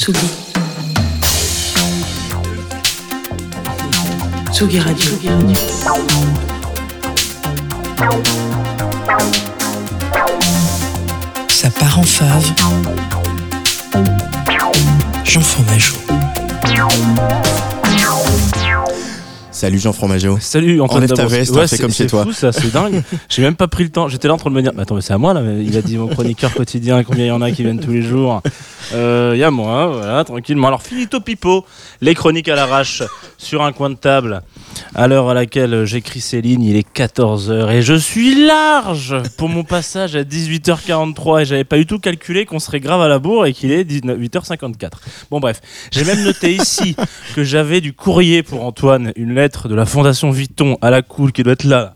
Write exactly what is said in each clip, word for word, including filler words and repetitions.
Tsugi. Tsugi Radio. Ça part en fave. Jean Fromageau. Salut Jean Fromageau. Salut Antoine. Enlève ta veste, ouais, fais comme chez c'est toi. Fou, ça, c'est dingue. J'ai même pas pris le temps. J'étais là en train de me dire, mais attends, mais c'est à moi là. Il a dit mon chroniqueur quotidien, combien il y en a qui viennent tous les jours. Il euh, y a moi, voilà, tranquillement. Alors finito pipo, les chroniques à l'arrache sur un coin de table. À l'heure à laquelle j'écris ces lignes, il est quatorze heures et je suis large pour mon passage à dix-huit heures quarante-trois et j'avais pas du tout calculé qu'on serait grave à la bourre et qu'il est dix-huit heures cinquante-quatre. Bon bref, j'ai même noté ici que j'avais du courrier pour Antoine, une lettre de la Fondation Vuitton à la cool qui doit être là.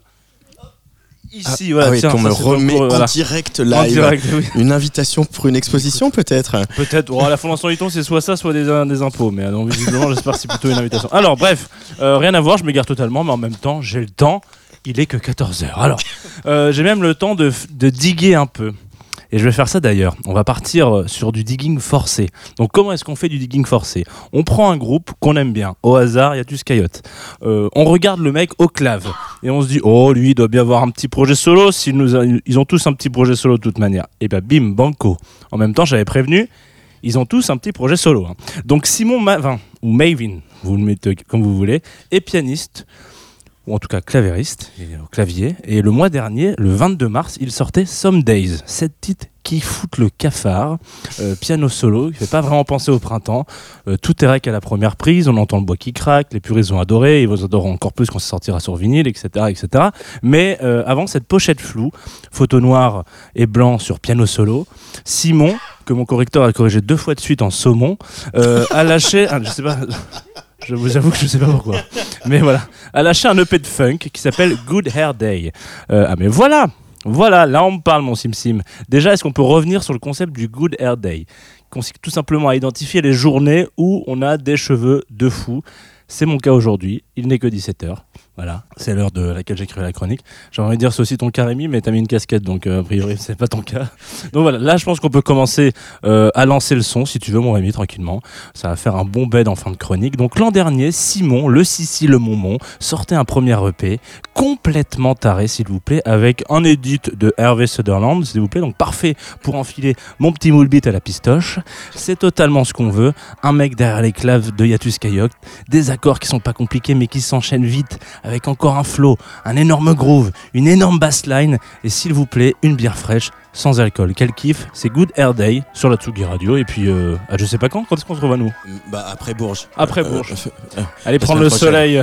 Ici, ah, voilà, ah oui, tiens, qu'on ça, me c'est remet cours, en voilà. direct live. En direct, oui. Une invitation pour une exposition peut-être. Peut-être. Oh, la Fondation Vuitton, c'est soit ça, soit des, des impôts. Mais donc, visiblement, j'espère que c'est plutôt une invitation. Alors, bref, euh, rien à voir, je m'égare totalement, mais en même temps, j'ai le temps. Il est que quatorze heures. Alors, euh, j'ai même le temps de, de diguer un peu. Et je vais faire ça d'ailleurs. On va partir sur du digging forcé. Donc comment est-ce qu'on fait du digging forcé ? On prend un groupe qu'on aime bien. Au hasard, Yatus Coyote. Euh, on regarde le mec au clave. Et on se dit, oh, lui, il doit bien avoir un petit projet solo. S'ils nous a... Ils ont tous un petit projet solo de toute manière. Et bien, bim, banco. En même temps, j'avais prévenu, ils ont tous un petit projet solo. Hein. Donc Simon Mavin, ou Mavin, vous le mettez comme vous voulez, est pianiste. Ou en tout cas clavériste, au clavier. Et le mois dernier, le vingt-deux mars, il sortait Some Days, sept titres qui foutent le cafard, euh, piano solo, qui fait pas vraiment penser au printemps, euh, tout est rec à la première prise, on entend le bois qui craque, les puristes ont adoré, ils vont adorer encore plus quand ça sortira sur vinyle, et cetera et cetera. Mais euh, avant cette pochette floue, photo noire et blanc sur piano solo, Simon, que mon correcteur a corrigé deux fois de suite en saumon, euh, a lâché, ah, je sais pas... Je vous avoue que je ne sais pas pourquoi. Mais voilà. A lâché un E P de funk qui s'appelle Good Hair Day. Euh, ah mais voilà. Voilà, là on me parle mon Sim Sim. Déjà, est-ce qu'on peut revenir sur le concept du Good Hair Day ? Qui consiste tout simplement à identifier les journées où on a des cheveux de fou. C'est mon cas aujourd'hui. Il n'est que dix-sept heures. Voilà, c'est l'heure de laquelle j'écris la chronique. J'ai envie de dire c'est aussi ton cas Rémi, mais t'as mis une casquette, donc euh, a priori c'est pas ton cas. Donc voilà, là je pense qu'on peut commencer euh, à lancer le son, si tu veux mon Rémi, tranquillement. Ça va faire un bon bed en fin de chronique. Donc l'an dernier, Simon, le Sissi, le Monmon, sortait un premier E P, complètement taré s'il vous plaît, avec un edit de Hervé Sutherland, s'il vous plaît, donc parfait pour enfiler mon petit moule beat à la pistoche. C'est totalement ce qu'on veut, un mec derrière les claves de Yatus Coyote, des accords qui sont pas compliqués mais qui s'enchaînent vite, avec encore un flow, un énorme groove, une énorme bassline et s'il vous plaît, une bière fraîche sans alcool. Quel kiff, c'est Good Hair Day sur la Tsugi Radio et puis euh, à je sais pas quand, quand est-ce qu'on se revoit nous ? Bah après Bourges. Après euh, Bourges. Euh, euh, Allez prendre le prochaine. soleil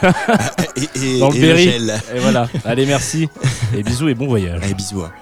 et, et, dans le et Berry. le gel. Et voilà, allez merci et bisous et bon voyage. Allez bisous. Hein.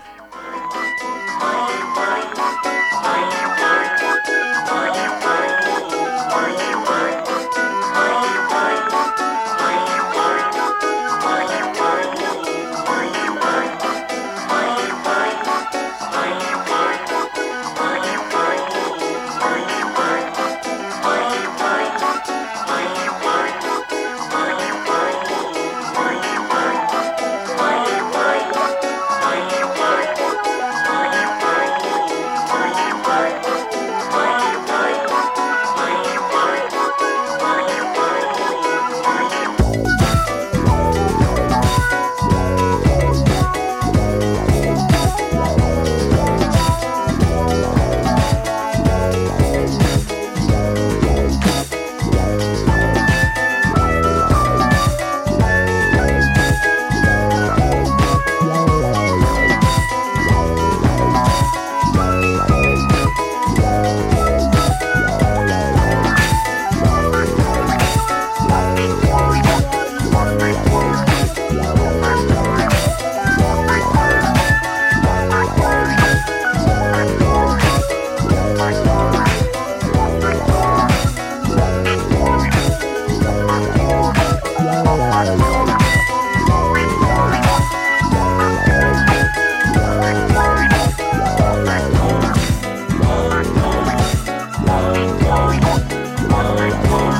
Bye.